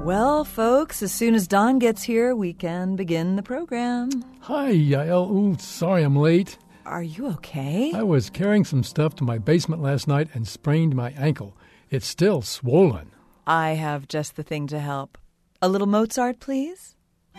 Well, folks, as soon as Don gets here, we can begin the program. Hi, Yael. Ooh, sorry I'm late. Are you okay? I was carrying some stuff to my basement last night and sprained my ankle. It's still swollen. I have just the thing to help. A little Mozart, please?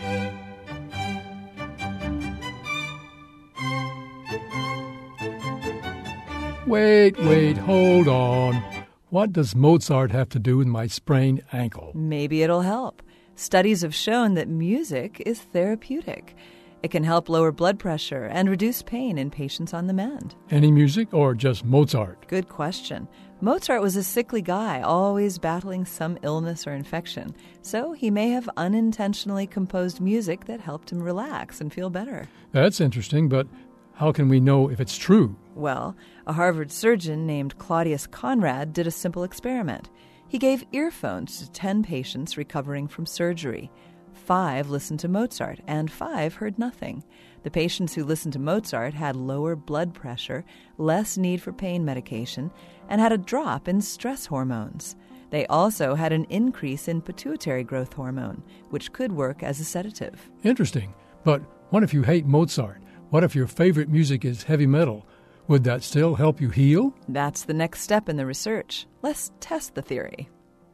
Wait, hold on. What does Mozart have to do with my sprained ankle? Maybe it'll help. Studies have shown that music is therapeutic. It can help lower blood pressure and reduce pain in patients on the mend. Any music or just Mozart? Good question. Mozart was a sickly guy, always battling some illness or infection. So he may have unintentionally composed music that helped him relax and feel better. That's interesting, but how can we know if it's true? Well, a Harvard surgeon named Claudius Conrad did a simple experiment. He gave earphones to 10 patients recovering from surgery. 5 listened to Mozart, and 5 heard nothing. The patients who listened to Mozart had lower blood pressure, less need for pain medication, and had a drop in stress hormones. They also had an increase in pituitary growth hormone, which could work as a sedative. Interesting. But what if you hate Mozart? What if your favorite music is heavy metal? Would that still help you heal? That's the next step in the research. Let's test the theory.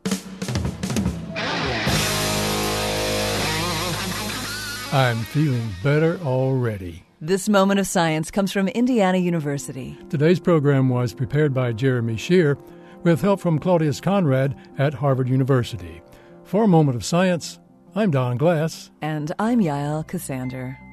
I'm feeling better already. This moment of science comes from Indiana University. Today's program was prepared by Jeremy Shear with help from Claudius Conrad at Harvard University. For a moment of science, I'm Don Glass. And I'm Yael Cassander.